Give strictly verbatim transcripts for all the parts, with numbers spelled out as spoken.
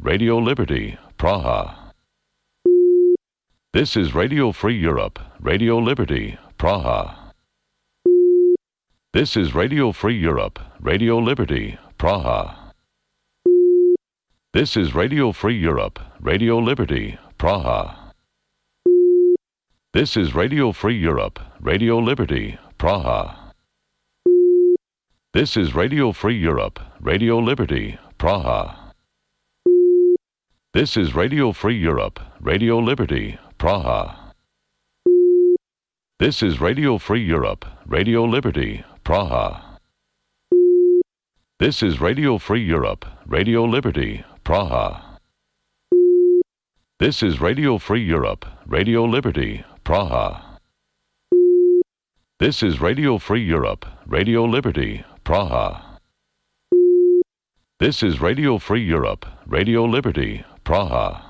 Radio Liberty, Praha. This is Radio Free Europe, Radio Liberty, Praha. This is Radio Free Europe, Radio Liberty, Praha. This is Radio Free Europe, Radio Liberty, Praha. This is Radio Free Europe, Radio Liberty, Praha. This is Radio Free Europe, Radio Liberty, Praha. This is Radio Free Europe, Radio Liberty, Praha. This is Radio Free Europe, Radio Liberty, Praha. This is Radio Free Europe, Radio Liberty, Praha. This is Radio Free Europe, Radio Liberty, Praha. This is Radio Free Europe, Radio Liberty, Praha. This is Radio Free Europe, Radio Liberty, Praha.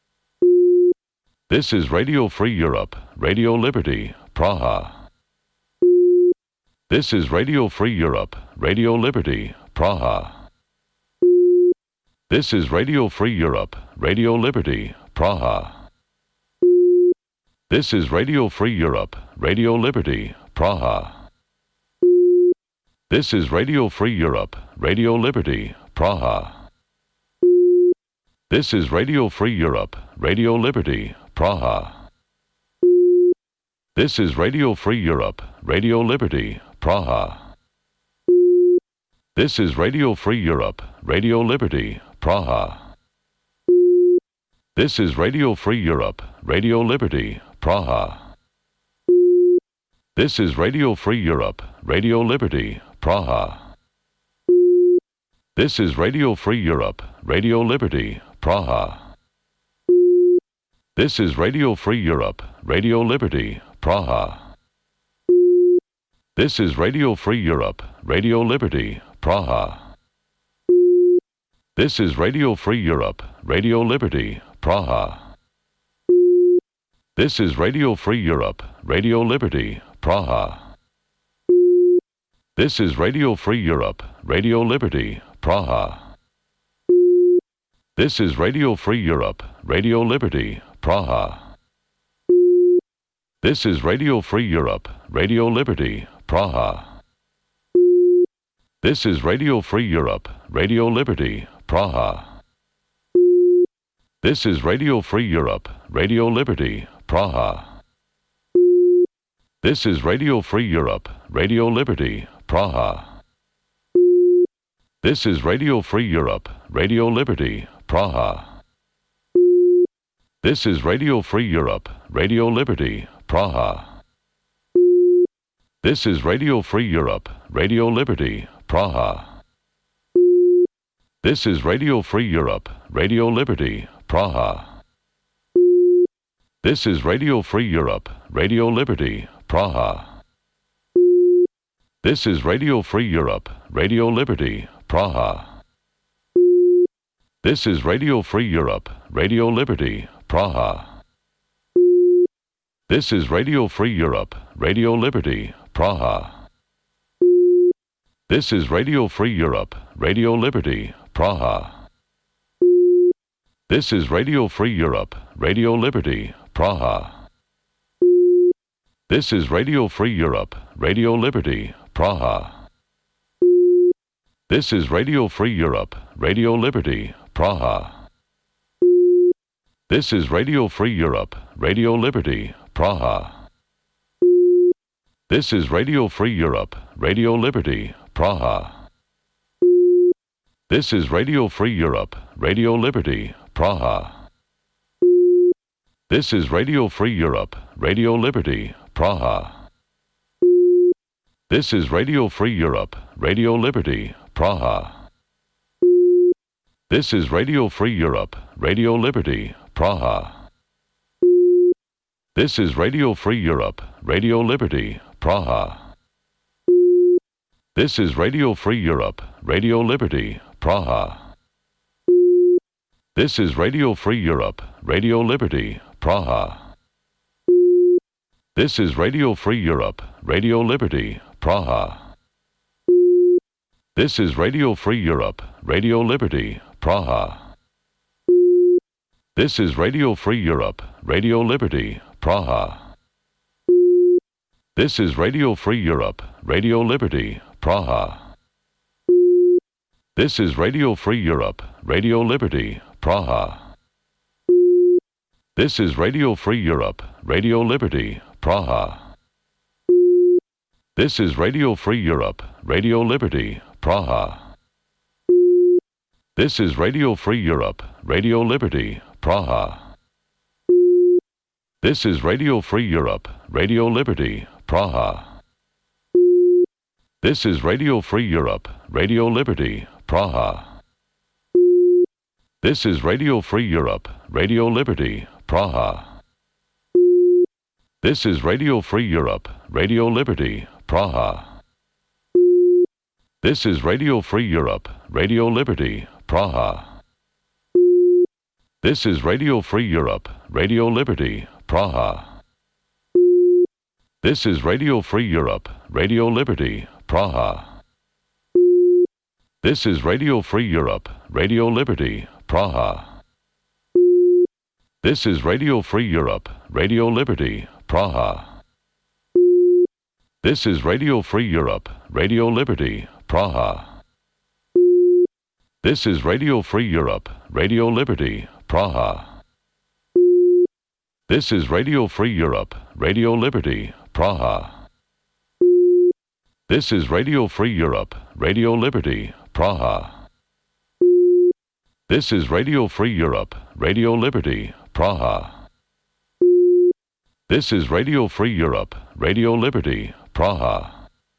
This is Radio Free Europe, Radio Liberty, Praha. This is Radio Free Europe, Radio Liberty, Praha. This is Radio Free Europe, Radio Liberty, Praha. This is Radio Free Europe, Radio Liberty, Praha. This is Radio Free Europe, Radio Liberty, Praha. This is Radio Free Europe, Radio Liberty, Praha. This is Radio Free Europe, Radio Liberty, Praha. This is Radio Free Europe, Radio Liberty, Praha. This is Radio Free Europe, Radio Liberty, Praha. This is Radio Free Europe, Radio Liberty, Praha. This is Radio Free Europe, Radio Liberty, Praha. This is Radio Free Europe, Radio Liberty, Praha. This is Radio Free Europe, Radio Liberty, Praha. This is Radio Free Europe, Radio Liberty, Praha. This is Radio Free Europe, Radio Liberty, Praha. This is Radio Free Europe, Radio Liberty, Praha. This is Radio Free Europe, Radio Liberty, Praha. This is Radio Free Europe, Radio Liberty, Praha. This is Radio Free Europe, Radio Liberty, Praha. This is Radio Free Europe, Radio Liberty, Praha. This is Radio Free Europe, Radio Liberty, Praha. This is Radio Free Europe, Radio Liberty, Praha. This is Radio Free Europe, Radio Liberty, Praha. This is Radio Free Europe, Radio Liberty, Praha. This is Radio Free Europe, Radio Liberty, Praha. This is Radio Free Europe, Radio Liberty, Praha. This is Radio Free Europe, Radio Liberty, Praha. This is Radio Free Europe, Radio Liberty, Praha. This is Radio Free Europe, Radio Liberty, Praha. This is Radio Free Europe, Radio Liberty, Praha. This is Radio Free Europe, Radio Liberty, Praha. This is Radio Free Europe, Radio Liberty, Praha. This is Radio Free Europe, Radio Liberty, Praha. This is Radio Free Europe, Radio Liberty, Praha. This is Radio Free Europe, Radio Liberty, Praha. This is Radio Free Europe, Radio Liberty, Praha. This is Radio Free Europe, Radio Liberty, Praha. This is Radio Free Europe, Radio Liberty, Praha. This is Radio Free Europe, Radio Liberty, Praha. This is Radio Free Europe, Radio Liberty, Praha. This is Radio Free Europe, Radio Liberty, Praha. This is Radio Free Europe, Radio Liberty, Praha. This is Radio Free Europe, Radio Liberty, Praha. This is Radio Free Europe, Radio Liberty, Praha. This is Radio Free Europe, Radio Liberty, Praha. This is Radio Free Europe, Radio Liberty, Praha. This is Radio Free Europe, Radio Liberty, Praha. This is Radio Free Europe, Radio Liberty, Praha. This is Radio Free Europe, Radio Liberty, Praha. This is Radio Free Europe, Radio Liberty, Praha. This is Radio Free Europe, Radio Liberty, Praha. This is Radio Free Europe, Radio Liberty, Praha. This is Radio Free Europe, Radio Liberty, Praha. This is Radio Free Europe, Radio Liberty, Praha. This is Radio Free Europe, Radio Liberty, Praha. This is Radio Free Europe, Radio Liberty, Praha. This is Radio Free Europe, Radio Liberty, Praha. This is Radio Free Europe, Radio Liberty, Praha. This is Radio Free Europe, Radio Liberty, Praha. This is Radio Free Europe, Radio Liberty, Praha. This is Radio Free Europe, Radio Liberty, Praha. This is Radio Free Europe, Radio Liberty, Praha. This is Radio Free Europe, Radio Liberty, Praha. This is Radio Free Europe, Radio Liberty, Praha. This is Radio Free Europe, Radio Liberty, Praha.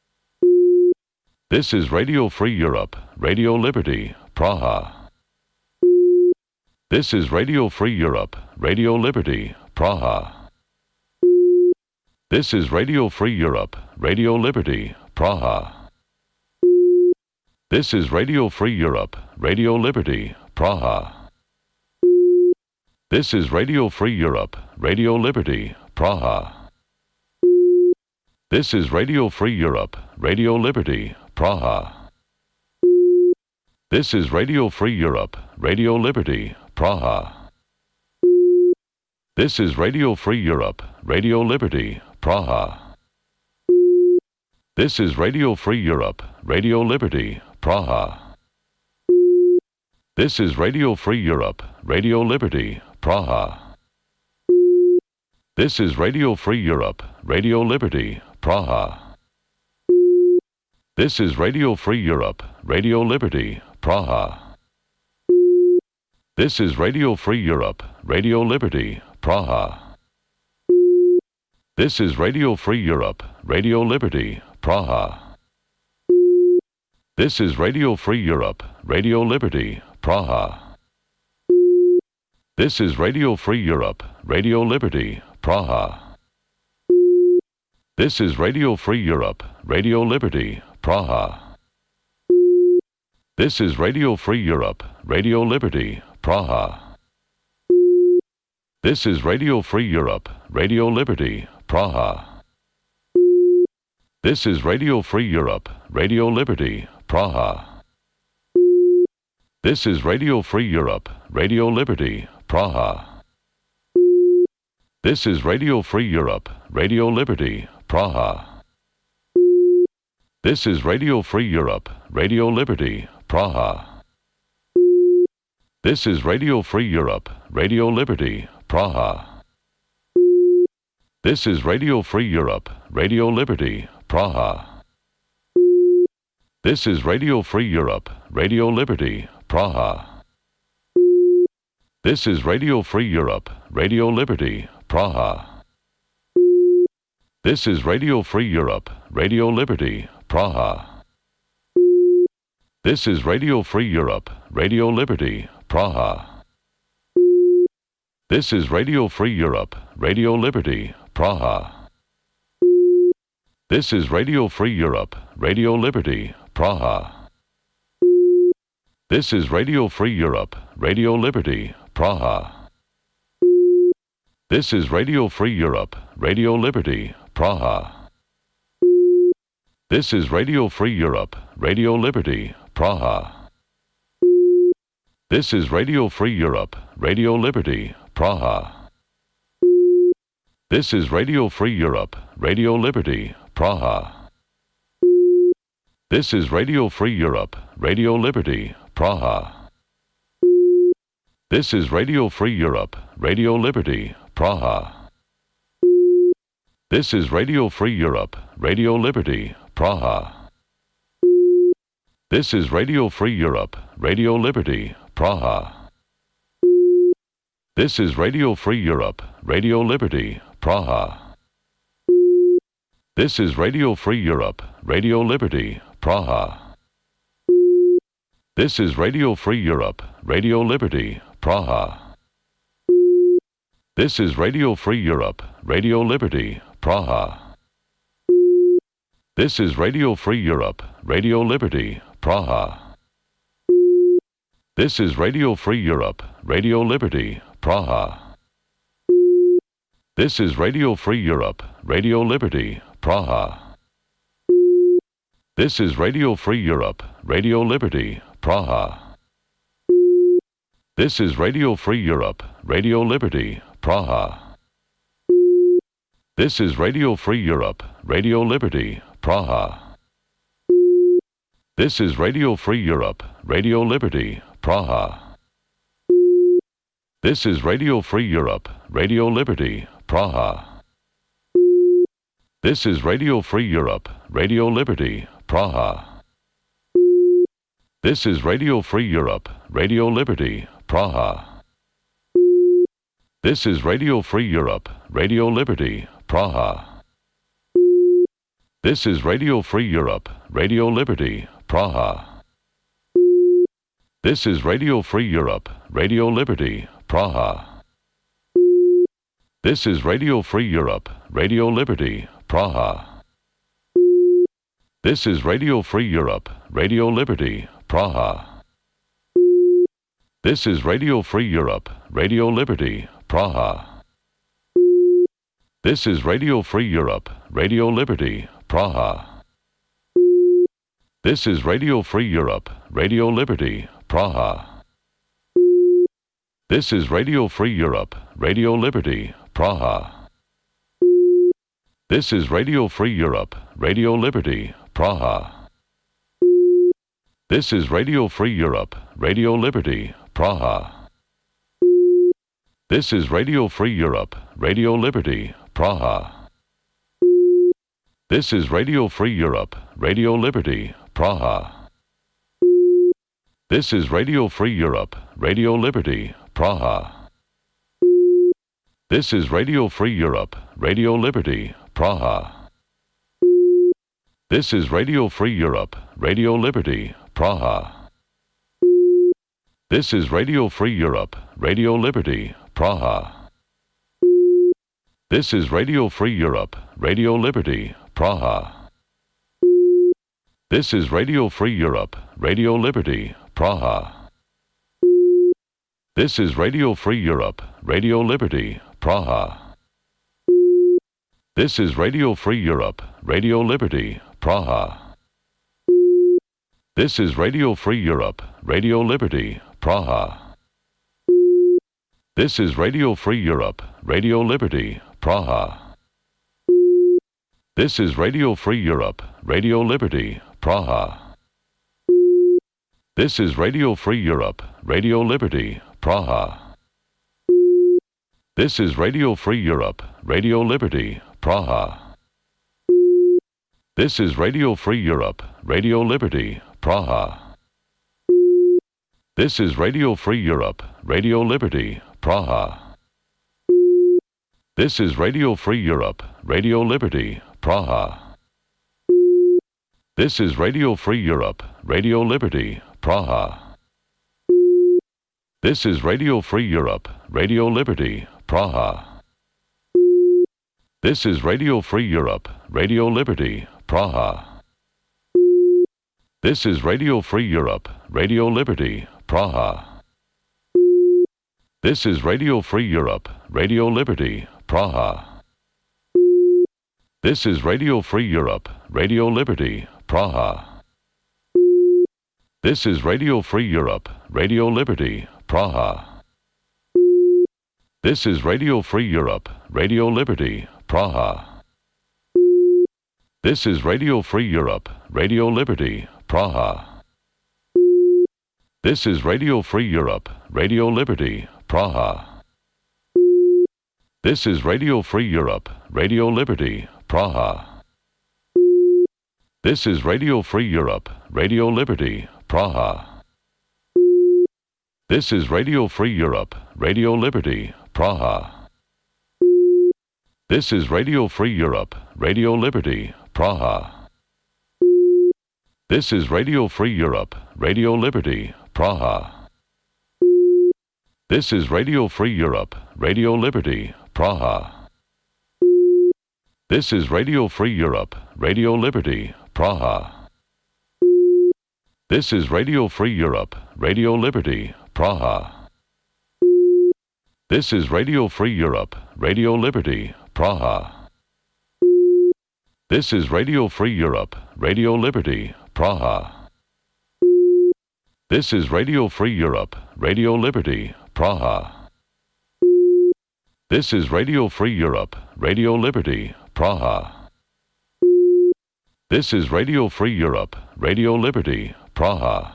This is Radio Free Europe, Radio Liberty, Praha. This is Radio Free Europe, Radio Liberty, Praha. This is Radio Free Europe, Radio Liberty, Praha. This is Radio Free Europe, Radio Liberty, Praha. This is Radio Free Europe, Radio Liberty, Praha. This is Radio Free Europe, Radio Liberty, Praha. This is Radio Free Europe, Radio Liberty, Praha. This is Radio Free Europe, Radio Liberty, Praha. This is Radio Free Europe, Radio Liberty, Praha. This is Radio Free Europe, Radio Liberty, Praha. This is Radio Free Europe, Radio Liberty, Praha. This is Radio Free Europe, Radio Liberty, Praha. This is Radio Free Europe, Radio Liberty, Praha. This is Radio Free Europe, Radio Liberty, Praha. This is Radio Free Europe, Radio Liberty, Praha. This is Radio Free Europe, Radio Liberty, Praha. This is Radio Free Europe, Radio Liberty, Praha. This is Radio Free Europe, Radio Liberty, Praha. This is Radio Free Europe, Radio Liberty, Praha. This is Radio Free Europe, Radio Liberty, Praha. This is Radio Free Europe, Radio Liberty, Praha. This is Radio Free Europe, Radio Liberty, Praha. This is Radio Free Europe, Radio Liberty, Praha. This is Radio Free Europe, Radio Liberty, Praha. This is Radio Free Europe, Radio Liberty, Praha. This is Radio Free Europe, Radio Liberty, Praha. This is Radio Free Europe, Radio Liberty, Praha. This is Radio Free Europe, Radio Liberty, Praha. This is Radio Free Europe, Radio Liberty, Praha. This is Radio Free Europe, Radio Liberty, Praha. This is Radio Free Europe, Radio Liberty, Praha. This is Radio Free Europe, Radio Liberty, Praha. This is Radio Free Europe, Radio Liberty, Praha. This is Radio Free Europe, Radio Liberty, Praha. This is Radio Free Europe, Radio Liberty, Praha. This is Radio Free Europe, Radio Liberty, Praha. This is Radio Free Europe, Radio Liberty, Praha. This is Radio Free Europe, Radio Liberty, Praha. This is Radio Free Europe, Radio Liberty, Praha. This is Radio Free Europe, Radio Liberty, Praha. This is Radio Free Europe, Radio Liberty, Praha. This is Radio Free Europe, Radio Liberty, Praha. This is Radio Free Europe, Radio Liberty, Praha. This is Radio Free Europe, Radio Liberty, Praha. This is Radio Free Europe, Radio Liberty, Praha. This is Radio Free Europe, Radio Liberty, Praha. This is Radio Free Europe, Radio Liberty, Praha. This is Radio Free Europe, Radio Liberty, Praha. This is Radio Free Europe, Radio Liberty, Praha. This is Radio Free Europe, Radio Liberty, Praha. This is Radio Free Europe, Radio Liberty, Praha. This is Radio Free Europe, Radio Liberty, Praha. This is Radio Free Europe, Radio Liberty, Praha. This is Radio Free Europe, Radio Liberty, Praha. This is Radio Free Europe, Radio Liberty, Praha. This is Radio Free Europe, Radio Liberty, Praha. This is Radio Free Europe, Radio Liberty, Praha. This is Radio Free Europe, Radio Liberty, Praha. This is Radio Free Europe, Radio Liberty, Praha. This is Radio Free Europe, Radio Liberty, Praha. This is Radio Free Europe, Radio Liberty, Praha. This is Radio Free Europe, Radio Liberty, Praha. This is Radio Free Europe, Radio Liberty, Praha. This is Radio Free Europe, Radio Liberty, Praha. This is Radio Free Europe, Radio Liberty, Praha. This is Radio Free Europe, Radio Liberty, Praha. This is Radio Free Europe, Radio Liberty, Praha. This is Radio Free Europe, Radio Liberty, Praha. This is Radio Free Europe, Radio Liberty, Praha. This is Radio Free Europe, Radio Liberty, Praha. This is Radio Free Europe, Radio Liberty, Praha. This is Radio Free Europe, Radio Liberty, Praha. This is Radio Free Europe, Radio Liberty, Praha. This is Radio Free Europe, Radio Liberty, Praha. This is Radio Free Europe, Radio Liberty, Praha. This is Radio Free Europe, Radio Liberty, Praha. This is Radio Free Europe, Radio Liberty, Praha. This is Radio Free Europe, Radio Liberty, Praha. This is Radio Free Europe, Radio Liberty, Praha. This is Radio Free Europe, Radio Liberty, Praha. This is Radio Free Europe, Radio Liberty, Praha. This is Radio Free Europe, Radio Liberty, Praha. This is Radio Free Europe, Radio Liberty, Praha. This is Radio Free Europe, Radio Liberty, Praha. This is Radio Free Europe, Radio Liberty, Praha. This is Radio Free Europe, Radio Liberty, Praha. This is Radio Free Europe, Radio Liberty, Praha. This is Radio Free Europe, Radio Liberty, Praha. This is Radio Free Europe, Radio Liberty, Praha. This is Radio Free Europe, Radio Liberty, Praha. This is Radio Free Europe, Radio Liberty, Praha. This is Radio Free Europe, Radio Liberty, Praha. This is Radio Free Europe, Radio Liberty, Praha. This is Radio Free Europe, Radio Liberty, Praha. This is Radio Free Europe, Radio Liberty, Praha. This is Radio Free Europe, Radio Liberty, Praha. This is Radio Free Europe, Radio Liberty, Praha. This is Radio Free Europe, Radio Liberty, Praha. This is Radio Free Europe, Radio Liberty, Praha. This is Radio Free Europe, Radio Liberty, Praha. This is Radio Free Europe, Radio Liberty, Praha. This is Radio Free Europe, Radio Liberty, Praha. This is Radio Free Europe, Radio Liberty, Praha. This is Radio Free Europe, Radio Liberty, Praha. This is Radio Free Europe, Radio Liberty, Praha. This is Radio Free Europe, Radio Liberty, Praha.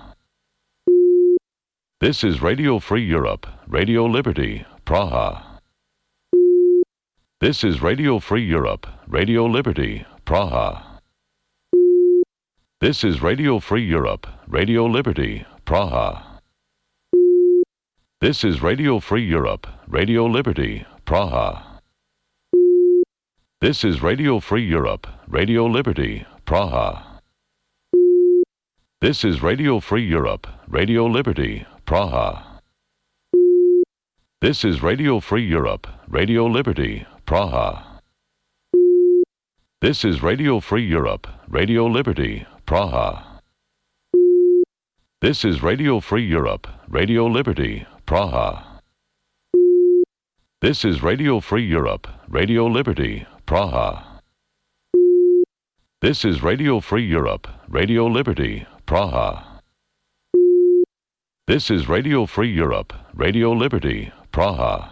This is Radio Free Europe, Radio Liberty, Praha. This is Radio Free Europe, Radio Liberty, Praha. This is Radio Free Europe, Radio Liberty, Praha. This is Radio Free Europe, Radio Liberty, Praha. This is Radio Free Europe, Radio Liberty, Praha. This is Radio Free Europe, Radio Liberty, Praha. This is Radio Free Europe, Radio Liberty, Praha. This is Radio Free Europe, Radio Liberty, Praha. This is Radio Free Europe, Radio Liberty, Praha. This is Radio Free Europe, Radio Liberty, Praha. This is Radio Free Europe, Radio Liberty, Praha. This is Radio Free Europe, Radio Liberty, Praha.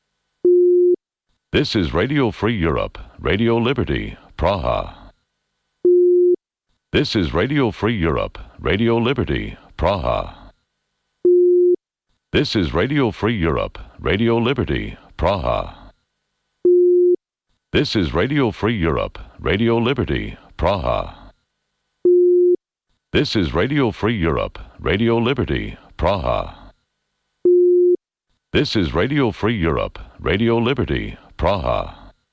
This is Radio Free Europe, Radio Liberty, Praha. This is Radio Free Europe, Radio Liberty, Praha. This is Radio Free Europe, Radio Liberty, Praha. This is Radio Free Europe, Radio Liberty, Praha. This is Radio Free Europe, Radio Liberty, Praha. This is Radio Free Europe, Radio Liberty, Praha.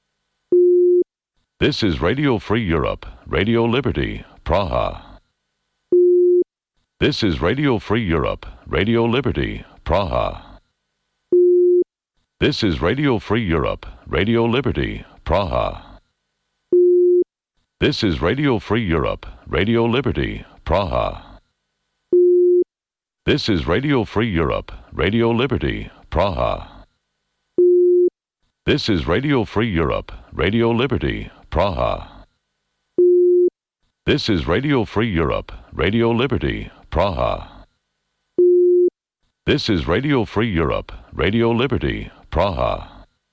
This is Radio Free Europe, Radio Liberty, Praha. This is Radio Free Europe, Radio Liberty, Praha. This is Radio Free Europe, Radio Liberty, Praha. This is Radio Free Europe, Radio Liberty, Praha. This is Radio Free Europe, Radio Liberty, Praha. This is Radio Free Europe, Radio Liberty, Praha. This is Radio Free Europe, Radio Liberty, Praha. This is Radio Free Europe, Radio Liberty, Praha.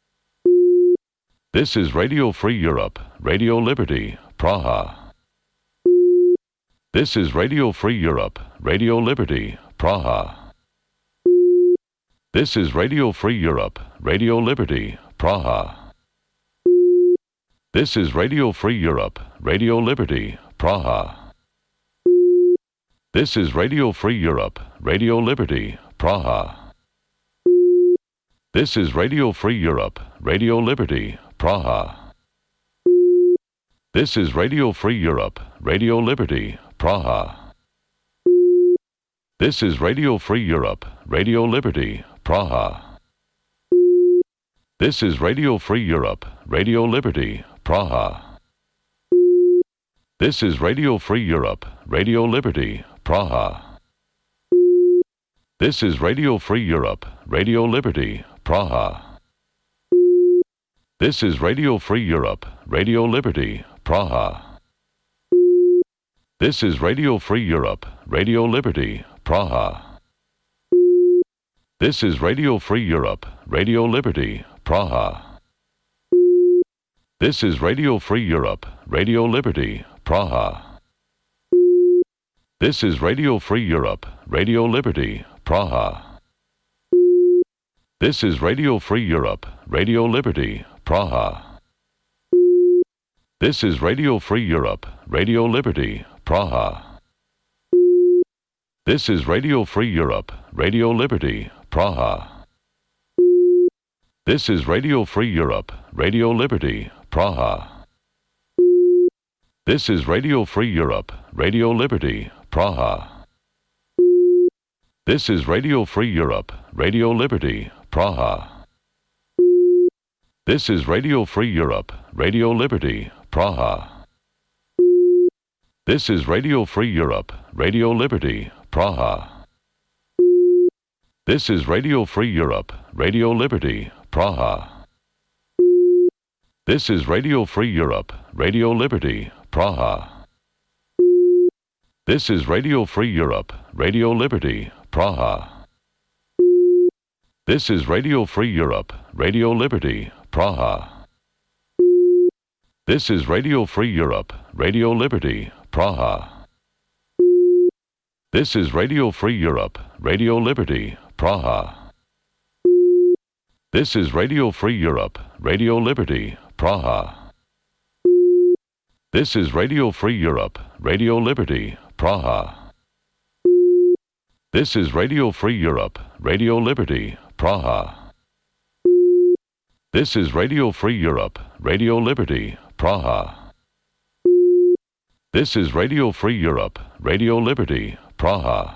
This is Radio Free Europe, Radio Liberty, Praha. This is Radio Free Europe, Radio Liberty, Praha. This is Radio Free Europe, Radio Liberty, Praha. This is Radio Free Europe, Radio Liberty, Praha. This is Radio Free Europe, Radio Liberty, Praha. This is Radio Free Europe, Radio Liberty, Praha. This is Radio Free Europe, Radio Liberty, Praha. This is Radio Free Europe, Radio Liberty, Praha. This is Radio Free Europe, Radio Liberty, Praha. This is Radio Free Europe, Radio Liberty, Praha. This is Radio Free Europe, Radio Liberty, Praha. This is Radio Free Europe, Radio Liberty, Praha. This is Radio Free Europe, Radio Liberty, Praha. This is Radio Free Europe, Radio Liberty, Praha. This is Radio Free Europe, Radio Liberty, Praha. This is Radio Free Europe, Radio Liberty, Praha. This is Radio Free Europe, Radio Liberty, Praha. This is Radio Free Europe, Radio Liberty, Praha. This is Radio Free Europe, Radio Liberty, Praha. This is Radio Free Europe, Radio Liberty, Praha. This is Radio Free Europe, Radio Liberty, Praha. This is Radio Free Europe, Radio Liberty, Praha. This is Radio Free Europe, Radio Liberty, Praha. This is Radio Free Europe, Radio Liberty, Praha. This is Radio Free Europe, Radio Liberty, Praha. This is Radio Free Europe, Radio Liberty, Praha. This is Radio Free Europe, Radio Liberty, Praha. This is Radio Free Europe, Radio Liberty, Praha. This is Radio Free Europe, Radio Liberty, Praha. This is Radio Free Europe, Radio Liberty, Praha. This is Radio Free Europe, Radio Liberty, Praha. This is Radio Free Europe, Radio Liberty, Praha. This is Radio Free Europe, Radio Liberty, Praha. This is Radio Free Europe, Radio Liberty, Praha. This is Radio Free Europe, Radio Liberty, Praha.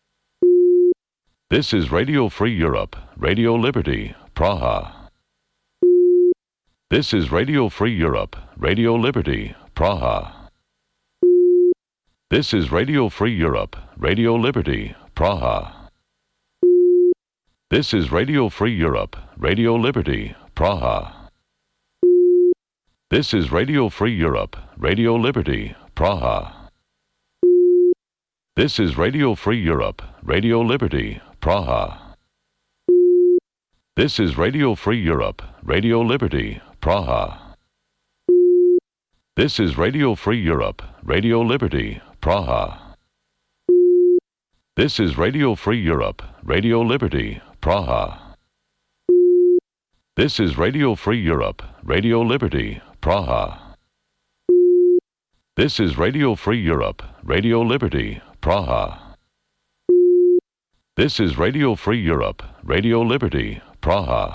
This is Radio Free Europe, Radio Liberty, Praha. This is Radio Free Europe, Radio Liberty, Praha. This is Radio Free Europe, Radio Liberty, Praha. This is Radio Free Europe, Radio Liberty, Praha. This is Radio Free Europe, Radio Liberty, Praha. This is Radio Free Europe, Radio Liberty, Praha. This is Radio Free Europe, Radio Liberty, Praha. This is Radio Free Europe, Radio Liberty, Praha. This is Radio Free Europe, Radio Liberty, Praha. This is Radio Free Europe, Radio Liberty, Praha. This is Radio Free Europe, Radio Liberty, Praha. This is Radio Free Europe, Radio Liberty, Praha.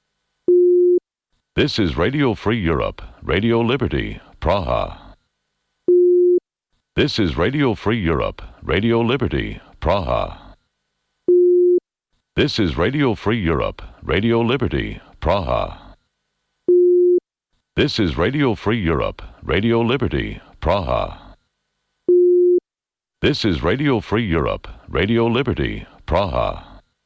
This is Radio Free Europe, Radio Liberty, Praha. This is Radio Free Europe, Radio Liberty, Praha. This is Radio Free Europe, Radio Liberty, Praha. This is Radio Free Europe, Radio Liberty, Praha. This is Radio Free Europe, Radio Liberty, Praha.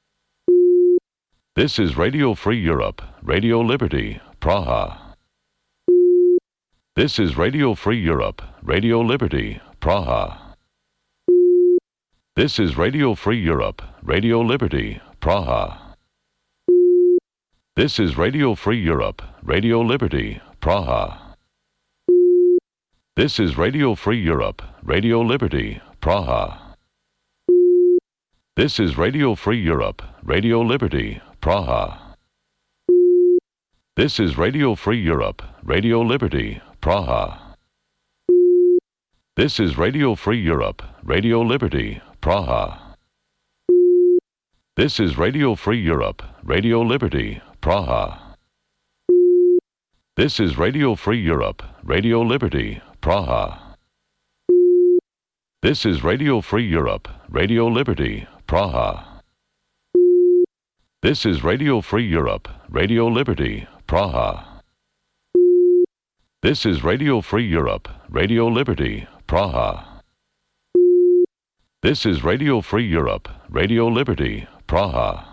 This is Radio Free Europe, Radio Liberty, Praha. This is Radio Free Europe, Radio Liberty, Praha. This is Radio Free Europe, Radio Liberty, Praha. This is Radio Free Europe, Radio Liberty, Praha. This is Radio Free Europe, Radio Liberty, Praha. This is Radio Free Europe, Radio Liberty, Praha. This is Radio Free Europe, Radio Liberty, Praha. This is Radio Free Europe, Radio Liberty, Praha. This is Radio Free Europe, Radio Liberty, Praha. This is Radio Free Europe, Radio Liberty, Praha. This is Radio Free Europe, Radio Liberty, Praha. This is Radio Free Europe, Radio Liberty, Praha. This is Radio Free Europe, Radio Liberty, Praha. This is Radio Free Europe, Radio Liberty, Praha.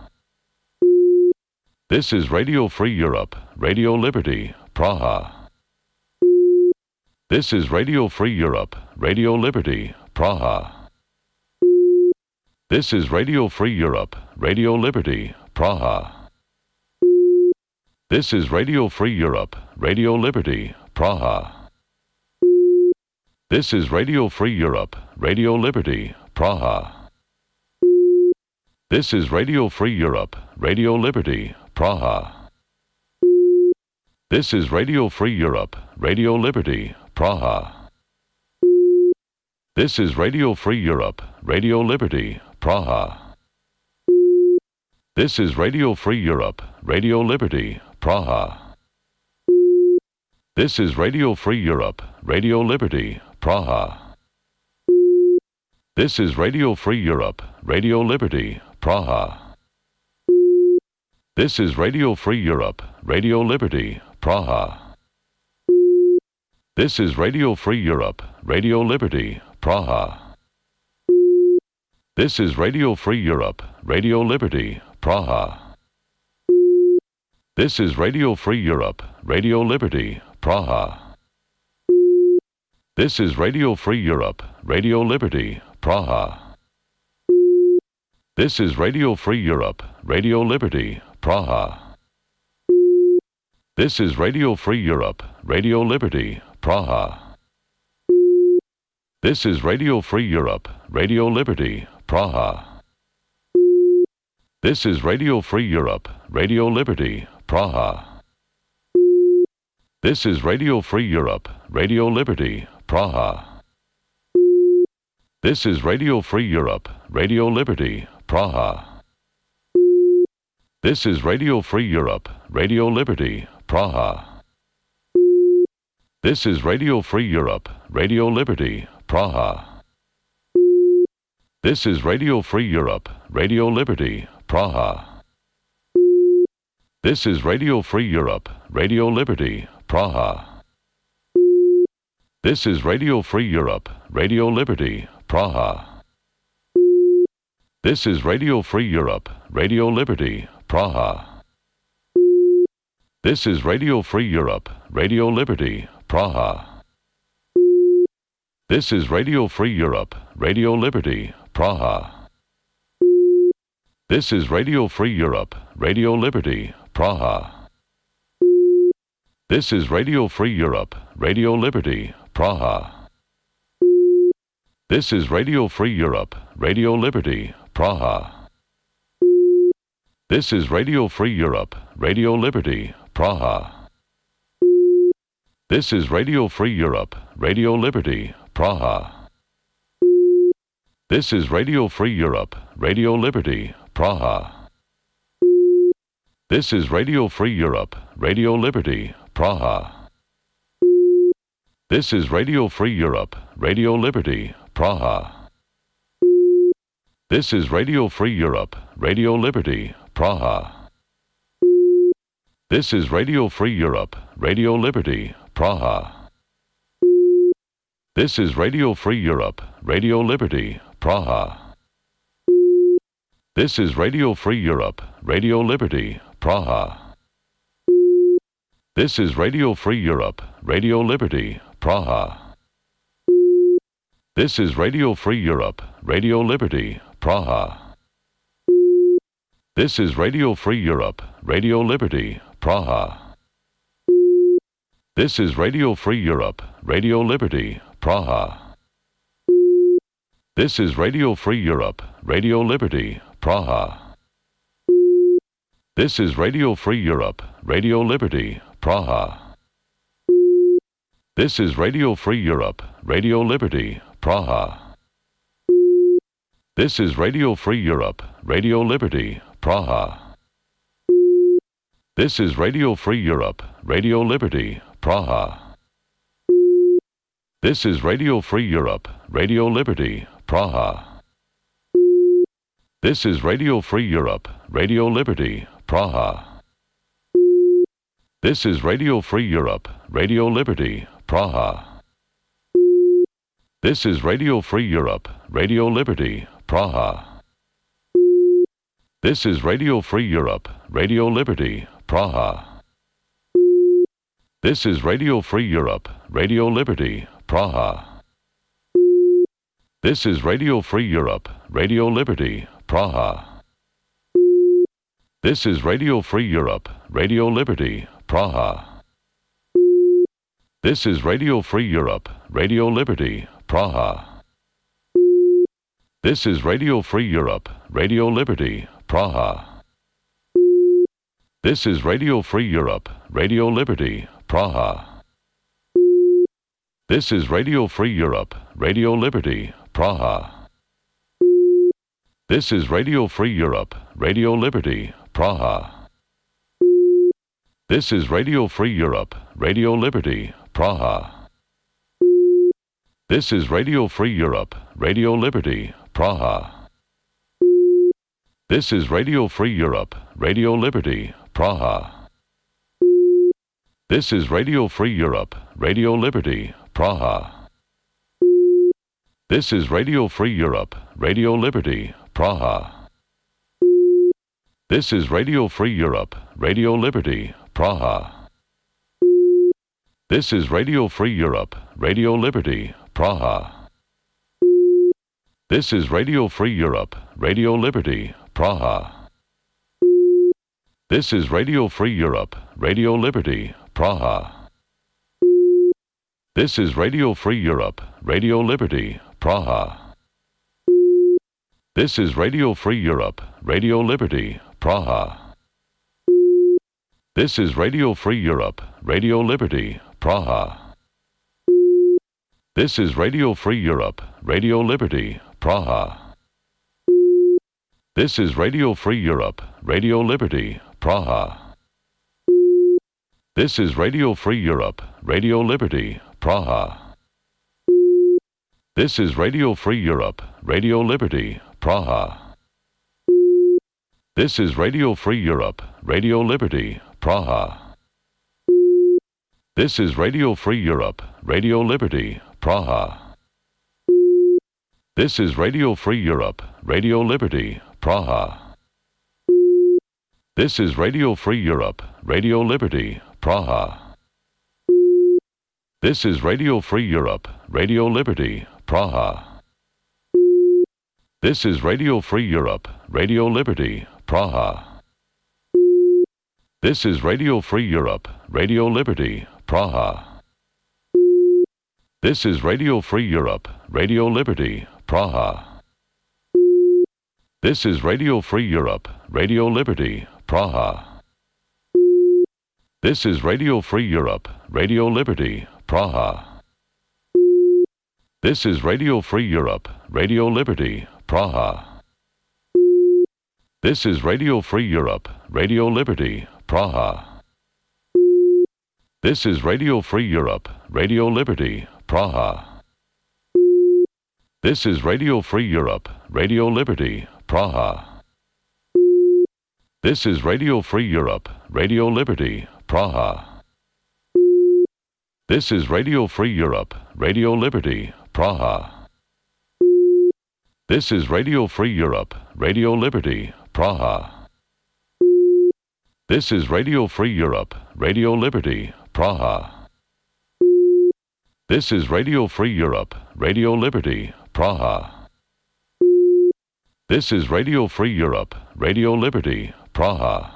This is Radio Free Europe, Radio Liberty, Praha. This is Radio Free Europe, Radio Liberty, Praha. This is Radio Free Europe, Radio Liberty, Praha. This is Radio Free Europe, Radio Liberty, Praha. This is Radio Free Europe, Radio Liberty, Praha. This is Radio Free Europe, Radio Liberty, Praha. This is Radio Free Europe, Radio Liberty, Praha. This is Radio Free Europe, Radio Liberty, Praha. This is Radio Free Europe, Radio Liberty, Praha. This is Radio Free Europe, Radio Liberty, Praha. This is Radio Free Europe, Radio Liberty, Praha. This is Radio Free Europe, Radio Liberty, Praha. This is Radio Free Europe, Radio Liberty, Praha. This is Radio Free Europe, Radio Liberty, Praha. This is Radio Free Europe, Radio Liberty, Praha. This is Radio Free Europe, Radio Liberty, Praha. This is Radio Free Europe, Radio Liberty, Praha. This is Radio Free Europe, Radio Liberty, Praha. This is Radio Free Europe, Radio Liberty, Praha. This is Radio Free Europe, Radio Liberty, Praha. This is Radio Free Europe, Radio Liberty, Praha. This is Radio Free Europe, Radio Liberty, Praha. This is Radio Free Europe, Radio Liberty, Praha. This is Radio Free Europe, Radio Liberty, Praha. This is Radio Free Europe, Radio Liberty, Praha. This is Radio Free Europe, Radio Liberty, Praha. This is Radio Free Europe, Radio Liberty, Praha. This is Radio Free Europe, Radio Liberty, Praha. This is Radio Free Europe, Radio Liberty, Praha. This is Radio Free Europe, Radio Liberty, Praha. This is Radio Free Europe, Radio Liberty, Praha. This is Radio Free Europe, Radio Liberty, Praha. This is Radio Free Europe, Radio Liberty, Praha. This is Radio Free Europe, Radio Liberty, Praha. This is Radio Free Europe, Radio Liberty, Praha. This is Radio Free Europe, Radio Liberty, Praha. This is Radio Free Europe, Radio Liberty, Praha. This is Radio Free Europe, Radio Liberty, Praha. This is Radio Free Europe, Radio Liberty, Praha. This is Radio Free Europe, Radio Liberty, Praha. This is Radio Free Europe, Radio Liberty, Praha. This is Radio Free Europe, Radio Liberty, Praha. This is Radio Free Europe, Radio Liberty, Praha. This is Radio Free Europe, Radio Liberty, Praha. This is Radio Free Europe, Radio Liberty, Praha. This is Radio Free Europe, Radio Liberty, Praha. This is Radio Free Europe, Radio Liberty, Praha. This is Radio Free Europe, Radio Liberty, Praha. This is Radio Free Europe, Radio Liberty, Praha. This is Radio Free Europe, Radio Liberty, Praha. This is Radio Free Europe, Radio Liberty, Praha. This is Radio Free Europe, Radio Liberty, Praha. This is Radio Free Europe, Radio Liberty, Praha. This is Radio Free Europe, Radio Liberty, Praha. This is Radio Free Europe, Radio Liberty, Praha. This is Radio Free Europe, Radio Liberty, Praha. This is Radio Free Europe, Radio Liberty, Praha. This is Radio Free Europe, Radio Liberty, Praha. This is Radio Free Europe, Radio Liberty, Praha. This is Radio Free Europe, Radio Liberty, Praha. This is Radio Free Europe, Radio Liberty, Praha. This is Radio Free Europe, Radio Liberty, Praha. This is Radio Free Europe, Radio Liberty, Praha. This is Radio Free Europe, Radio Liberty, Praha. This is Radio Free Europe, Radio Liberty, Praha. This is Radio Free Europe, Radio Liberty, Praha. This is Radio Free Europe, Radio Liberty, Praha. This is Radio Free Europe, Radio Liberty, Praha. This is Radio Free Europe, Radio Liberty, Praha. This is Radio Free Europe, Radio Liberty, Praha. This is Radio Free Europe, Radio Liberty, Praha. This is Radio Free Europe, Radio Liberty, Praha. This is Radio Free Europe, Radio Liberty, Praha. This is Radio Free Europe, Radio Liberty, Praha. This is Radio Free Europe, Radio Liberty, Praha. This is Radio Free Europe, Radio Liberty, Praha. This is Radio Free Europe, Radio Liberty, Praha. This is Radio Free Europe, Radio Liberty, Praha. This is Radio Free Europe, Radio Liberty, Praha. This is Radio Free Europe, Radio Liberty, Praha. This is Radio Free Europe, Radio Liberty, Praha. This is Radio Free Europe, Radio Liberty, Praha. This is Radio Free Europe, Radio Liberty, Praha. This is Radio Free Europe, Radio Liberty, Praha. This is Radio Free Europe, Radio Liberty, Praha. This is Radio Free Europe, Radio Liberty, Praha. This is Radio Free Europe, Radio Liberty, Praha. This is Radio Free Europe, Radio Liberty, Praha. This is Radio Free Europe, Radio Liberty, Praha. This is Radio Free Europe, Radio Liberty, Praha. This is Radio Free Europe, Radio Liberty, Praha. This is Radio Free Europe, Radio Liberty, Praha. This is Radio Free Europe, Radio Liberty, Praha. This is Radio Free Europe, Radio Liberty, Praha. This is Radio Free Europe, Radio Liberty, Praha. This is Radio Free Europe, Radio Liberty, Praha. This is Radio Free Europe, Radio Liberty, Praha. This is Radio Free Europe, Radio Liberty, Praha. This is Radio Free Europe, Radio Liberty, Praha. This is Radio Free Europe, Radio Liberty, Praha.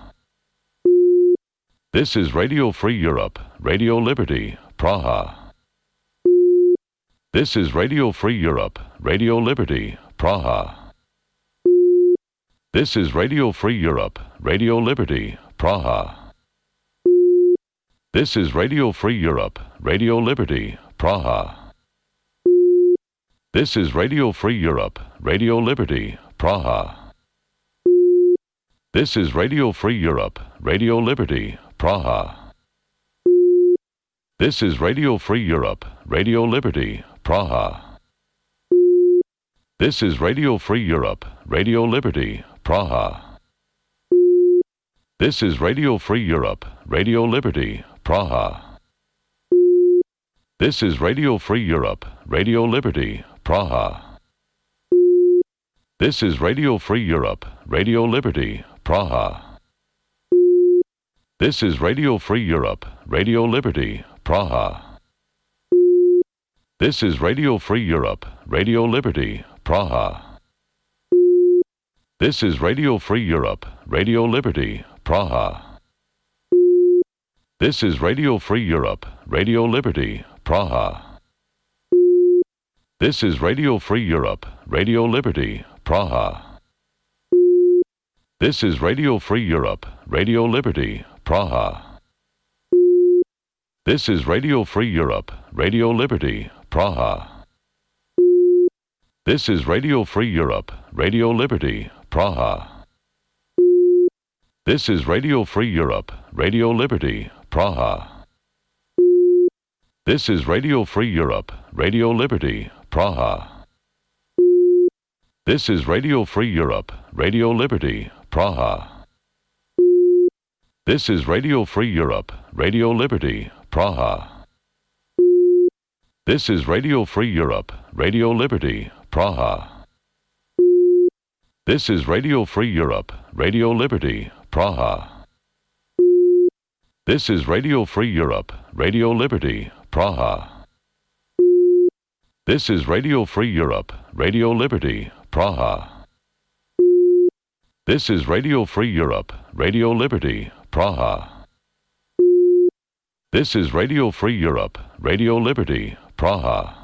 This is Radio Free Europe, Radio Liberty, Praha. This is Radio Free Europe, Radio Liberty, Praha. This is Radio Free Europe, Radio Liberty, Praha. This is Radio Free Europe, Radio Liberty, Praha. This is Radio Free Europe, Radio Liberty, Praha. This is Radio Free Europe, Radio Liberty, Praha. This is Radio Free Europe, Radio Liberty, Praha. This is Radio Free Europe, Radio Liberty, Praha. This is Radio Free Europe, Radio Liberty, Praha. This is Radio Free Europe, Radio Liberty, Praha. This is Radio Free Europe, Radio Liberty, Praha. This is Radio Free Europe, Radio Liberty, Praha. This is Radio Free Europe, Radio Liberty, Praha. This is Radio Free Europe, Radio Liberty, Praha. This is Radio Free Europe, Radio Liberty, Praha. This is Radio Free Europe, Radio Liberty, Praha. This is Radio Free Europe, Radio Liberty, Praha. This is Radio Free Europe, Radio Liberty, Praha. This is Radio Free Europe, Radio Liberty, Praha. This is Radio Free Europe, Radio Liberty, Praha. This is Radio Free Europe, Radio Liberty, Praha. This is Radio Free Europe, Radio Liberty, Praha. This is Radio Free Europe, Radio Liberty, Praha. This is Radio Free Europe, Radio Liberty, Praha. This is Radio Free Europe, Radio Liberty, Praha. This is Radio Free Europe, Radio Liberty, Praha. This is Radio Free Europe, Radio Liberty, Praha. This is Radio Free Europe, Radio Liberty, Praha. This is Radio Free Europe, Radio Liberty, Praha.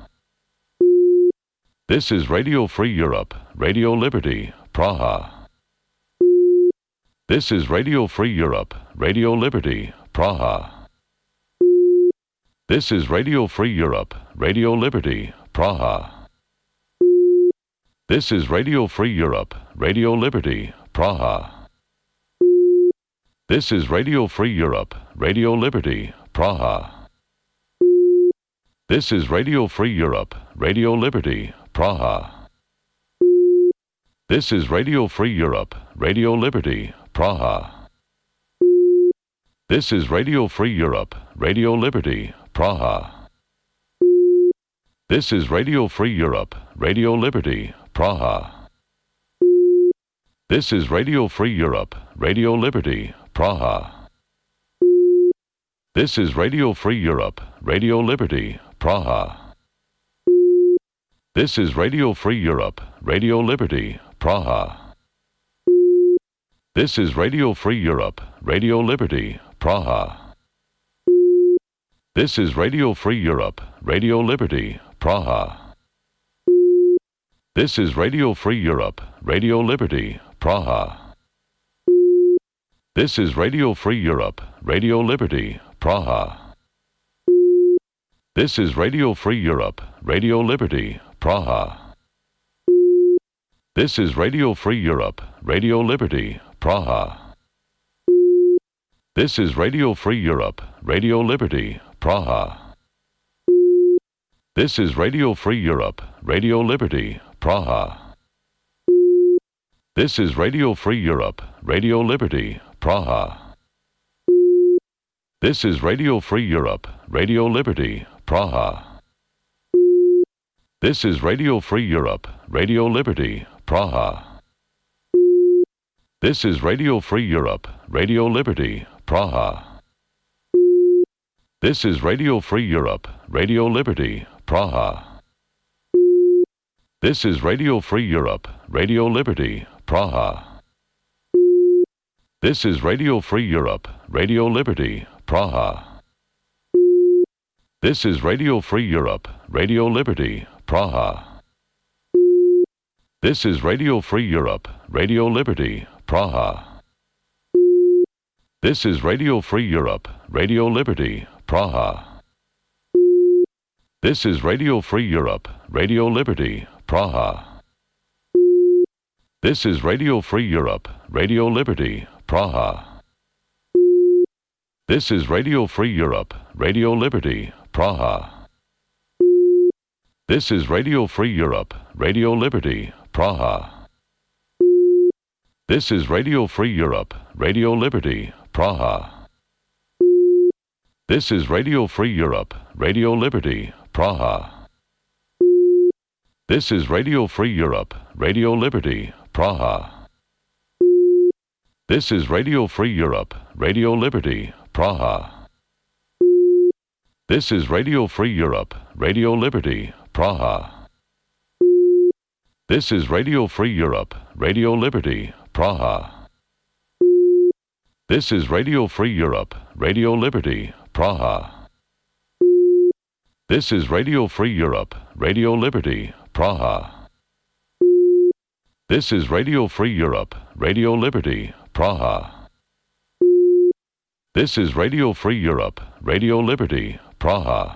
This is Radio Free Europe, Radio Liberty, Praha. This is Radio Free Europe, Radio Liberty, Praha. This is Radio Free Europe, Radio Liberty, Praha. This is Radio Free Europe, Radio Liberty, Praha. This is Radio Free Europe, Radio Liberty, Praha. This is Radio Free Europe, Radio Liberty, Praha. This is Radio Free Europe, Radio Liberty, Praha. This is Radio Free Europe, Radio Liberty, Praha. This is Radio Free Europe, Radio Liberty, Praha. This is Radio Free Europe, Radio Liberty, Praha. This is Radio Free Europe, Radio Liberty, Praha. This is Radio Free Europe, Radio Liberty, Praha. This is Radio Free Europe, Radio Liberty, Praha. This is Radio Free Europe, Radio Liberty, Praha. This is Radio Free Europe, Radio Liberty, Praha. This is Radio Free Europe, Radio Liberty, Praha. This is Radio Free Europe, Radio Liberty, Praha. This is Radio Free Europe, Radio Liberty, Praha. This is Radio Free Europe, Radio Liberty, Praha. This is Radio Free Europe, Radio Liberty, Praha. This is Radio Free Europe, Radio Liberty, Praha. This is Radio Free Europe, Radio Liberty, Praha. This is Radio Free Europe, Radio Liberty, Praha. This is Radio Free Europe, Radio Liberty, Praha. This is Radio Free Europe, Radio Liberty, Praha. This is Radio Free Europe, Radio Liberty, Praha. This is Radio Free Europe, Radio Liberty, Praha. This is Radio Free Europe, Radio Liberty, Praha. This is Radio Free Europe, Radio Liberty, Praha. This is Radio Free Europe, Radio Liberty, Praha. This is Radio Free Europe, Radio Liberty, Praha. This is Radio Free Europe, Radio Liberty, Praha. This is Radio Free Europe, Radio Liberty, Praha. This is Radio Free Europe, Radio Liberty, Praha. This is Radio Free Europe, Radio Liberty, Praha. This is Radio Free Europe, Radio Liberty, Praha. This is Radio Free Europe, Radio Liberty, Praha. This is Radio Free Europe, Radio Liberty, Praha. This is Radio Free Europe, Radio Liberty, Praha. This is Radio Free Europe, Radio Liberty, Praha. This is Radio Free Europe, Radio Liberty, Praha. This is Radio Free Europe, Radio Liberty, Praha. This is Radio Free Europe, Radio Liberty, Praha. This is Radio Free Europe, Radio Liberty, Praha.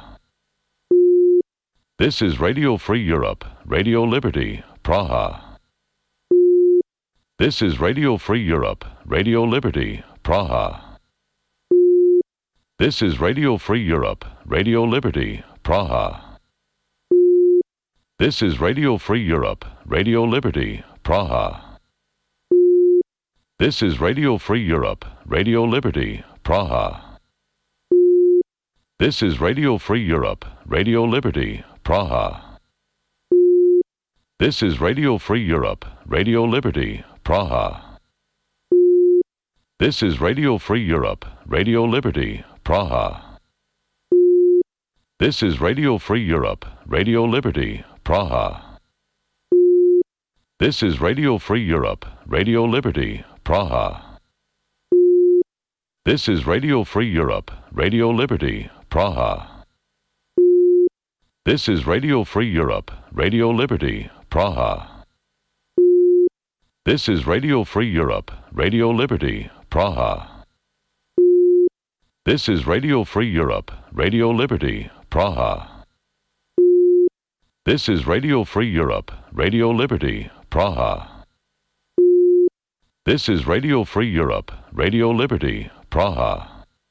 This is Radio Free Europe, Radio Liberty, Praha. This is Radio Free Europe, Radio Liberty, Praha. This is Radio Free Europe, Radio Liberty, Praha. This is Radio Free Europe, Radio Liberty, Praha. This is Radio Free Europe, Radio Liberty, Praha. This is Radio Free Europe, Radio Liberty, Praha. This is Radio Free Europe, Radio Liberty, Praha. This is Radio Free Europe, Radio Liberty, Praha. This is Radio Free Europe, Radio Liberty, Praha. This is Radio Free Europe, Radio Liberty, Praha. This is Radio Free Europe, Radio Liberty, Praha. This is Radio Free Europe, Radio Liberty, Praha. This is Radio Free Europe, Radio Liberty, Praha. This is Radio Free Europe, Radio Liberty, Praha. This is Radio Free Europe, Radio Liberty, Praha. This is Radio Free Europe, Radio Liberty, Praha.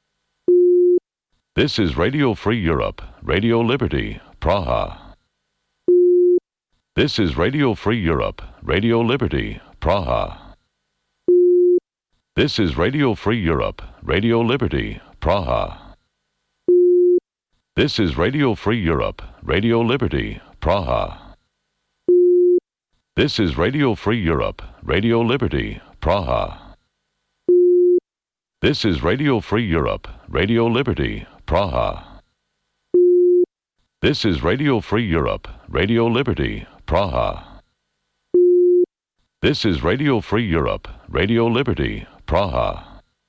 This is Radio Free Europe, Radio Liberty, Praha. This is Radio Free Europe, Radio Liberty, Praha. This is Radio Free Europe, Radio Liberty, Praha. This is Radio Free Europe, Radio Liberty, Praha. This is Radio Free Europe, Radio Liberty, Praha. This is Radio Free Europe, Radio Liberty, Praha. This is Radio Free Europe, Radio Liberty, Praha. This is Radio Free Europe, Radio Liberty, Praha.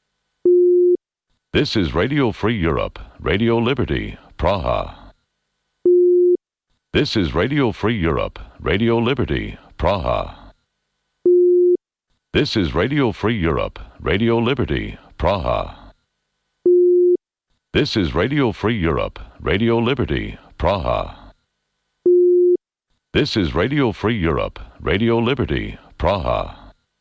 This is Radio Free Europe, Radio Liberty, Praha. This is Radio Free Europe, Radio Liberty, Praha. This is Radio Free Europe, Radio Liberty, Praha. This is Radio Free Europe, Radio Liberty, Praha. This is Radio Free Europe, Radio Liberty, Praha.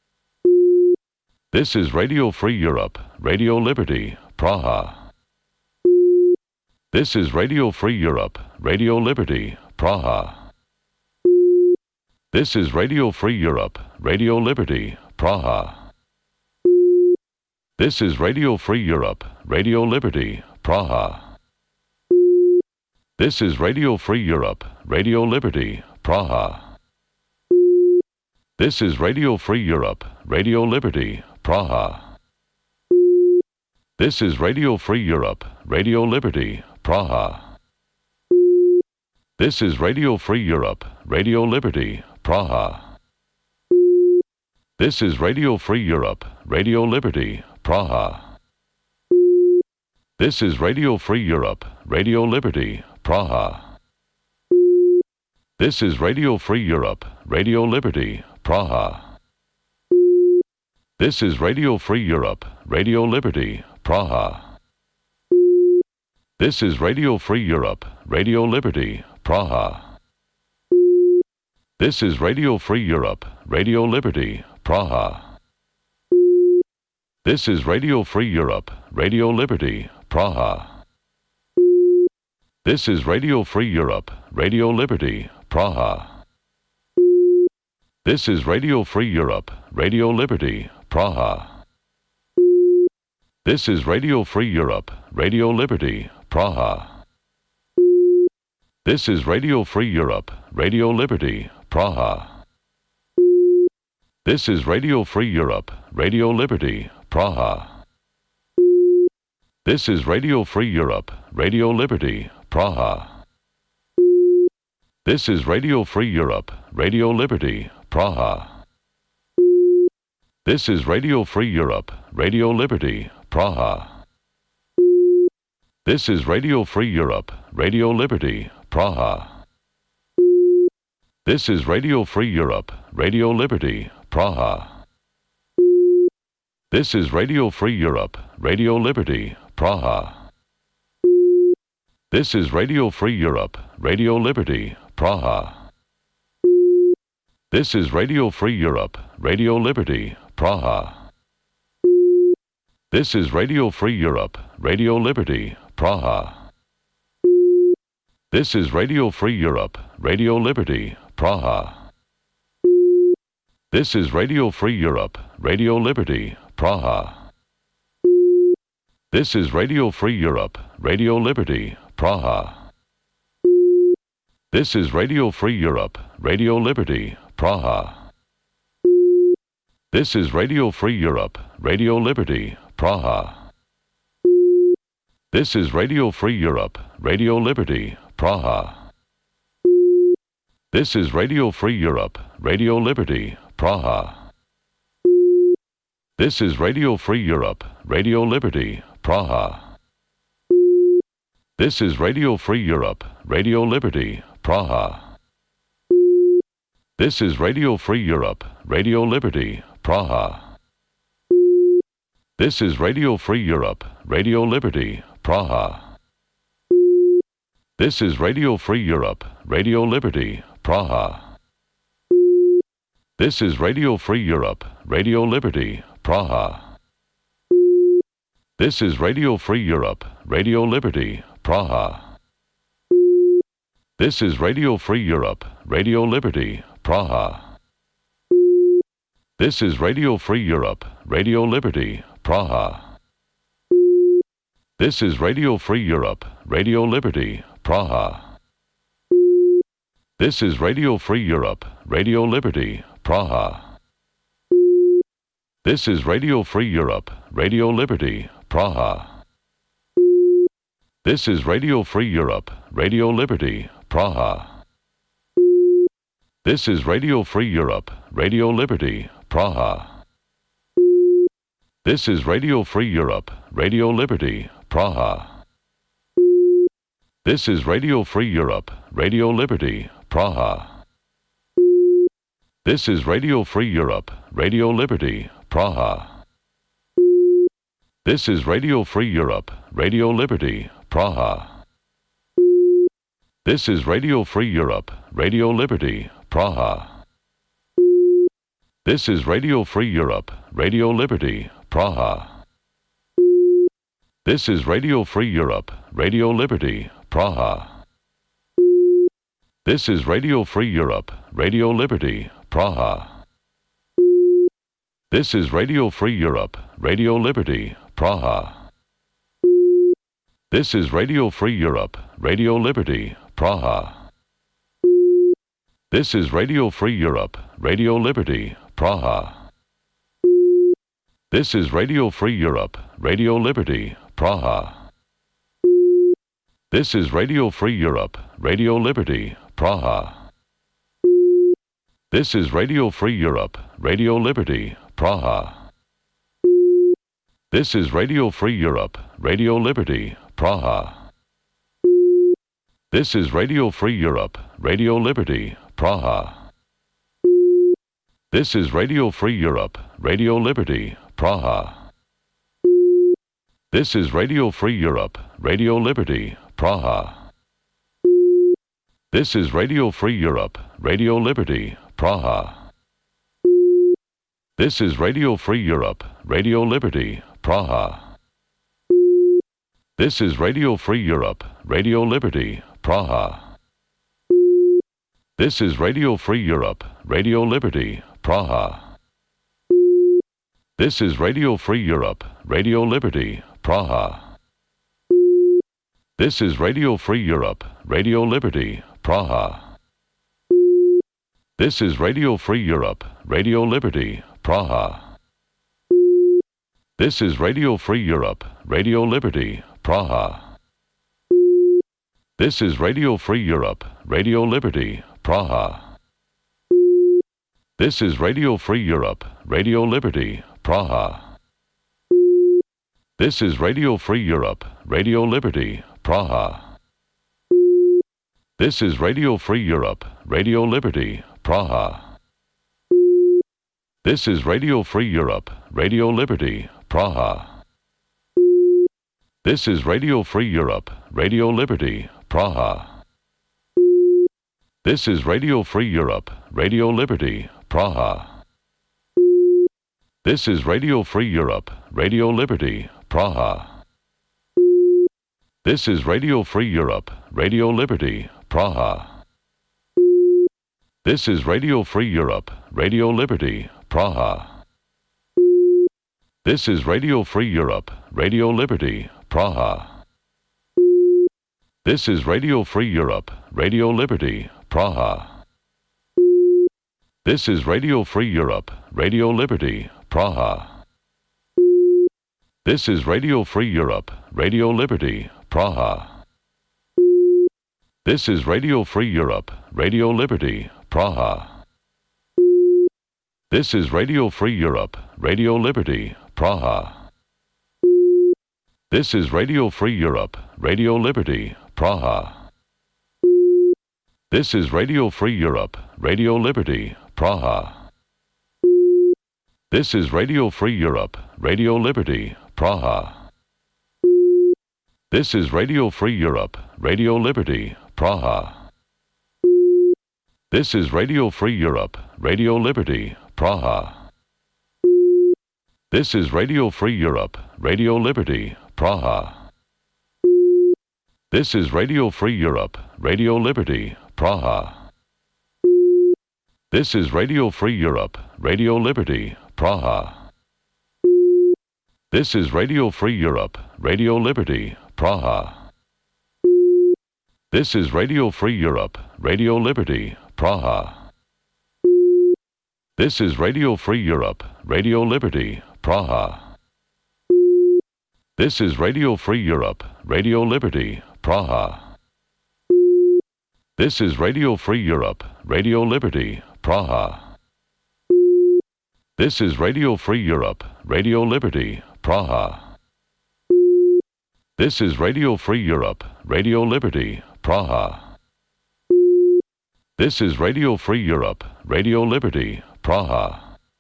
This is Radio Free Europe, Radio Liberty, Praha. This is Radio Free Europe, Radio Liberty, Praha. This is Radio Free Europe, Radio Liberty, Praha. This is Radio Free Europe, Radio Liberty, Praha. This is Radio Free Europe, Radio Liberty, Praha. This is Radio Free Europe, Radio Liberty, Praha. This is Radio Free Europe, Radio Liberty, Praha. This is Radio Free Europe, Radio Liberty, Praha. This is Radio Free Europe, Radio Liberty, Praha. This is Radio Free Europe, Radio Liberty, Praha. This is Radio Free Europe, Radio Liberty, Praha. This is Radio Free Europe, Radio Liberty, Praha. This is Radio Free Europe, Radio Liberty, Praha. This is Radio Free Europe, Radio Liberty, Praha. This is Radio Free Europe, Radio Liberty, Praha. This is Radio Free Europe, Radio Liberty, Praha. This is Radio Free Europe, Radio Liberty, Praha. This is Radio Free Europe, Radio Liberty, Praha. This is Radio Free Europe, Radio Liberty, Praha. This is Radio Free Europe, Radio Liberty, Praha. This is Radio Free Europe, Radio Liberty, Praha. This is Radio Free Europe, Radio Liberty, Praha. This is Radio Free Europe, Radio Liberty, Praha. This is Radio Free Europe, Radio Liberty, Praha. This is Radio Free Europe, Radio Liberty, Praha. This is Radio Free Europe, Radio Liberty, Praha. This is Radio Free Europe, Radio Liberty, Praha. This is Radio Free Europe, Radio Liberty, Praha. This is Radio Free Europe, Radio Liberty, Praha. This is Radio Free Europe, Radio Liberty, Praha. This is Radio Free Europe, Radio Liberty, Praha. This is Radio Free Europe, Radio Liberty, Praha. This is Radio Free Europe, Radio Liberty, Praha. This is Radio Free Europe, Radio Liberty, Praha. This is Radio Free Europe, Radio Liberty, Praha. This is Radio Free Europe, Radio Liberty, Praha. This is Radio Free Europe, Radio Liberty, Praha. This is Radio Free Europe, Radio Liberty, Praha. This is Radio Free Europe, Radio Liberty, Praha. This is Radio Free Europe, Radio Liberty, Praha. This is Radio Free Europe, Radio Liberty, Praha. This is Radio Free Europe, Radio Liberty, Praha. This is Radio Free Europe, Radio Liberty, Praha. This is Radio Free Europe, Radio Liberty, Praha. This is Radio Free Europe, Radio Liberty, Praha. This is Radio Free Europe, Radio Liberty, Praha. This is Radio Free Europe, Radio Liberty, Praha. This is Radio Free Europe, Radio Liberty, Praha. This is Radio Free Europe, Radio Liberty, Praha. This is Radio Free Europe, Radio Liberty, Praha. This is Radio Free Europe, Radio Liberty, Praha. This is Radio Free Europe, Radio Liberty, Praha. This is Radio Free Europe, Radio Liberty, Praha. This is Radio Free Europe, Radio Liberty, Praha. This is Radio Free Europe, Radio Liberty, Praha. This is Radio Free Europe, Radio Liberty, Praha. This is Radio Free Europe, Radio Liberty, Praha. This is Radio Free Europe, Radio Liberty, Praha. This is Radio Free Europe, Radio Liberty, Praha. This is Radio Free Europe, Radio Liberty, Praha. This is Radio Free Europe, Radio Liberty, Praha. This is Radio Free Europe, Radio Liberty, Praha. This is Radio Free Europe, Radio Liberty, Praha. This is Radio Free Europe, Radio Liberty, Praha. This is Radio Free Europe, Radio Liberty, Praha. This is Radio Free Europe, Radio Liberty, Praha. This is Radio Free Europe, Radio Liberty, Praha. This is Radio Free Europe, Radio Liberty, Praha. This is Radio Free Europe, Radio Liberty, Praha. This is Radio Free Europe, Radio Liberty, Praha. This is Radio Free Europe, Radio Liberty, Praha. This is Radio Free Europe, Radio Liberty, Praha. This is Radio Free Europe, Radio Liberty, Praha. This is Radio Free Europe, Radio Liberty, Praha. This is Radio Free Europe, Radio Liberty, Praha. This is Radio Free Europe, Radio Liberty, Praha. This is Radio Free Europe, Radio Liberty, Praha. This is Radio Free Europe, Radio Liberty, Praha. This is Radio Free Europe, Radio Liberty, Praha. This is Radio Free Europe, Radio Liberty, Praha. This is Radio Free Europe, Radio Liberty, Praha. This is Radio Free Europe, Radio Liberty, Praha. This is Radio Free Europe, Radio Liberty, Praha. This is Radio Free Europe, Radio Liberty, Praha. This is Radio Free Europe, Radio Liberty, Praha. This is Radio Free Europe, Radio Liberty, Praha. This is Radio Free Europe, Radio Liberty, Praha. This is Radio Free Europe, Radio Liberty, Praha. This is Radio Free Europe, Radio Liberty, Praha. This is Radio Free Europe, Radio Liberty, Praha. This is Radio Free Europe, Radio Liberty, Praha. This is Radio Free Europe, Radio Liberty, Praha. This is Radio Free Europe, Radio Liberty, Praha. This is Radio Free Europe, Radio Liberty, Praha. This is Radio Free Europe, Radio Liberty, Praha. This is Radio Free Europe, Radio Liberty, Praha. This is Radio Free Europe, Radio Liberty, Praha. This is Radio Free Europe, Radio Liberty, Praha. This is Radio Free Europe, Radio Liberty, Praha. This is Radio Free Europe, Radio Liberty, Praha. This is Radio Free Europe, Radio Liberty, Praha. This is Radio Free Europe, Radio Liberty, Praha. This is Radio Free Europe, Radio Liberty, Praha. This is Radio Free Europe, Radio Liberty, Praha. This is Radio Free Europe, Radio Liberty, Praha. This is Radio Free Europe, Radio Liberty, Praha. This is Radio Free Europe, Radio Liberty, Praha. This is Radio Free Europe, Radio Liberty, Praha.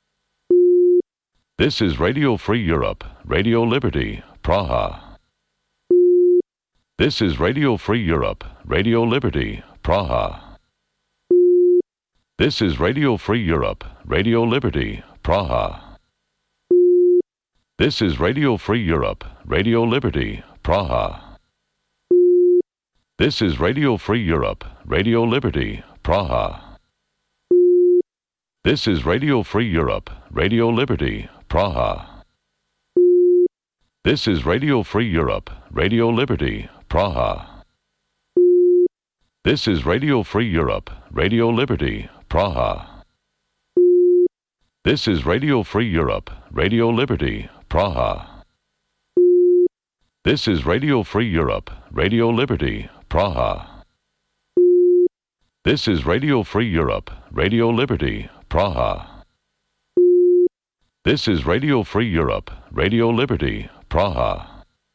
This is Radio Free Europe, Radio Liberty, Praha. This is Radio Free Europe, Radio Liberty, Praha. This is Radio Free Europe, Radio Liberty, Praha. This is Radio Free Europe, Radio Liberty, Praha. This is Radio Free Europe, Radio Liberty, Praha. This is Radio Free Europe, Radio Liberty, Praha. This is Radio Free Europe, Radio Liberty, Praha. This is Radio Free Europe, Radio Liberty, Praha. This is Radio Free Europe, Radio Liberty, Praha. This is Radio Free Europe, Radio Liberty, Praha. This is Radio Free Europe, Radio Liberty, Praha. This is Radio Free Europe, Radio Liberty, Praha.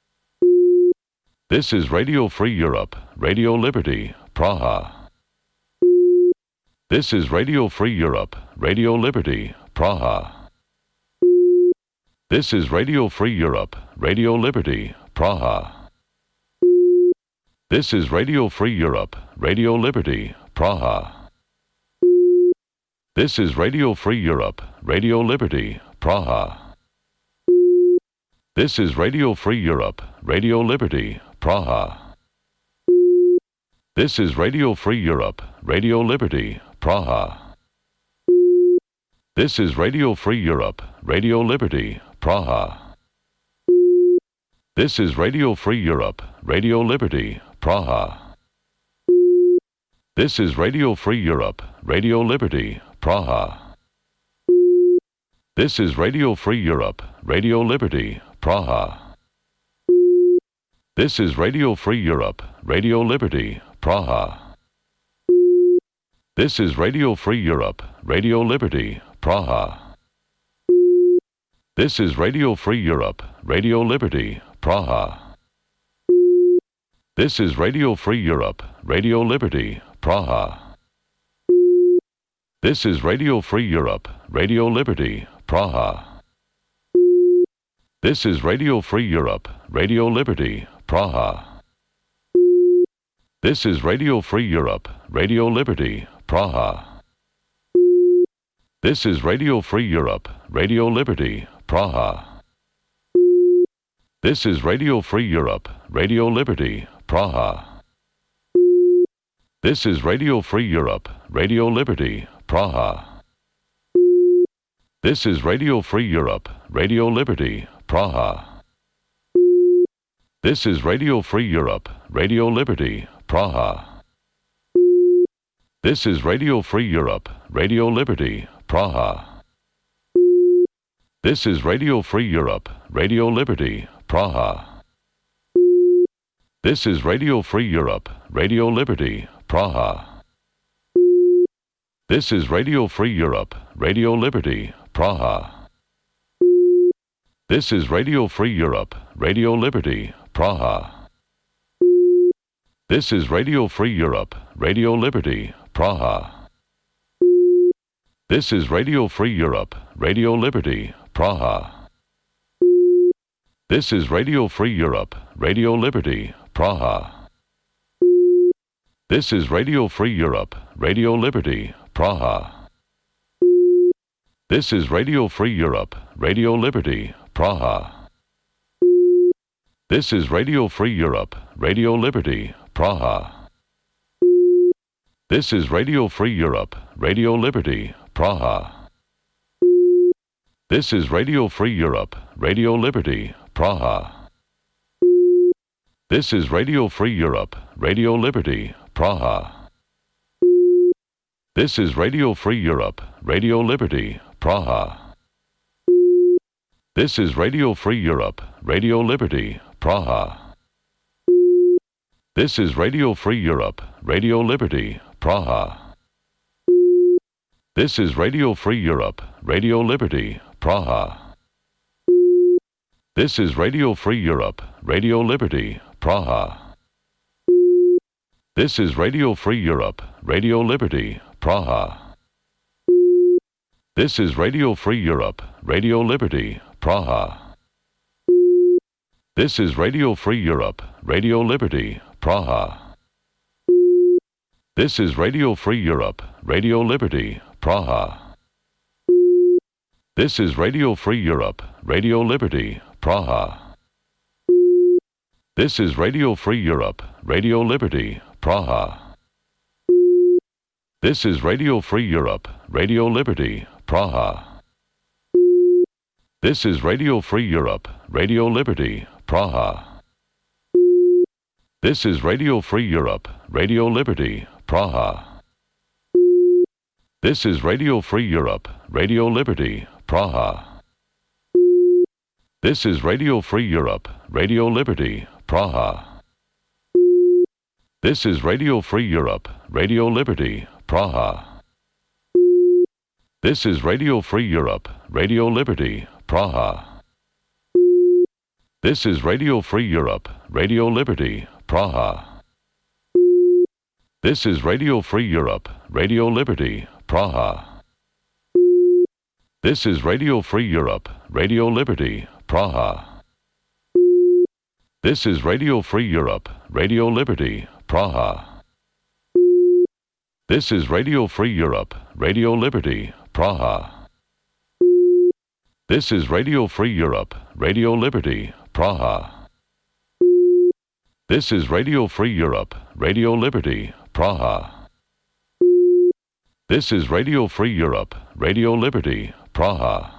This is Radio Free Europe, Radio Liberty, Praha. This is Radio Free Europe, Radio Liberty, Praha. This is Radio Free Europe, Radio Liberty, Praha. This is Radio Free Europe, Radio Liberty, Praha. This is Radio Free Europe, Radio Liberty, Praha. This is Radio Free Europe, Radio Liberty, Praha. This is Radio Free Europe, Radio Liberty, Praha. This is Radio Free Europe, Radio Liberty, Praha. This is Radio Free Europe, Radio Liberty, Praha. This is Radio Free Europe, Radio Liberty, Praha. This is Radio Free Europe, Radio Liberty, Praha. This is Radio Free Europe, Radio Liberty, Praha. This is Radio Free Europe, Radio Liberty, Praha. This is Radio Free Europe, Radio Liberty, Praha. This is Radio Free Europe, Radio Liberty, Praha. This is Radio Free Europe, Radio Liberty, Praha. This is Radio Free Europe, Radio Liberty, Praha. This is Radio Free Europe, Radio Liberty, Praha. This is Radio Free Europe, Radio Liberty, Praha. This is Radio Free Europe, Radio Liberty, Praha. This is Radio Free Europe, Radio Liberty, Praha. This is Radio Free Europe, Radio Liberty, Praha. This is Radio Free Europe, Radio Liberty, Praha. This is Radio Free Europe, Radio Liberty, Praha. This is Radio Free Europe, Radio Liberty, Praha. This is Radio Free Europe, Radio Liberty, Praha. This is Radio Free Europe, Radio Liberty, Praha. This is Radio Free Europe, Radio Liberty, Praha. This is Radio Free Europe, Radio Liberty, Praha. This is Radio Free Europe, Radio Liberty, Praha. This is Radio Free Europe, Radio Liberty, Praha. This is Radio Free Europe, Radio Liberty, Praha. This is Radio Free Europe, Radio Liberty, Praha. This is Radio Free Europe, Radio Liberty, Praha. This is Radio Free Europe, Radio Liberty, Praha. This is Radio Free Europe, Radio Liberty, Praha. This is Radio Free Europe, Radio Liberty, Praha. This is Radio Free Europe, Radio Liberty, Praha. This is Radio Free Europe, Radio Liberty, Praha. This is Radio Free Europe, Radio Liberty, Praha. This is Radio Free Europe, Radio Liberty, Praha. This is Radio Free Europe, Radio Liberty, Praha. This is Radio Free Europe, Radio Liberty, Praha. This is Radio Free Europe, Radio Liberty, Praha. This is Radio Free Europe, Radio Liberty, Praha. This is Radio Free Europe, Radio Liberty, Praha. This is Radio Free Europe, Radio Liberty, Praha. This is Radio Free Europe, Radio Liberty, Praha. This is Radio Free Europe, Radio Liberty, Praha. This is Radio Free Europe, Radio Liberty, Praha. This is Radio Free Europe, Radio Liberty, Praha. This is Radio Free Europe, Radio Liberty, Praha. This is Radio Free Europe, Radio Liberty, Praha. This is Radio Free Europe, Radio Liberty, Praha. This is Radio Free Europe, Radio Liberty, Praha. This is Radio Free Europe, Radio Liberty, Praha. This is Radio Free Europe, Radio Liberty, Praha. This is Radio Free Europe, Radio Liberty, Praha. This is Radio Free Europe, Radio Liberty, Praha. This is Radio Free Europe, Radio Liberty, Praha. This is Radio Free Europe, Radio Liberty, Praha. This is Radio Free Europe, Radio Liberty, Praha. This is Radio Free Europe, Radio Liberty, Praha.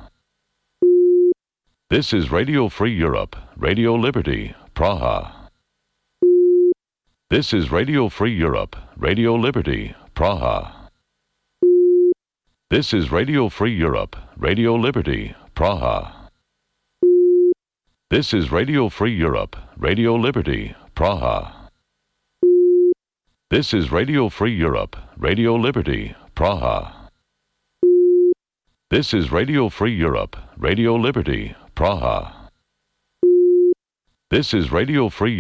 This is Radio Free Europe, Radio Liberty, Praha. This is Radio Free Europe, Radio Liberty, Praha. This is Radio Free Europe, Radio Liberty, Praha. This is Radio Free Europe, Radio Liberty, Praha. This is Radio Free Europe, Radio Liberty, Praha. This is Radio Free Europe, Radio Liberty, Praha. This is Radio Free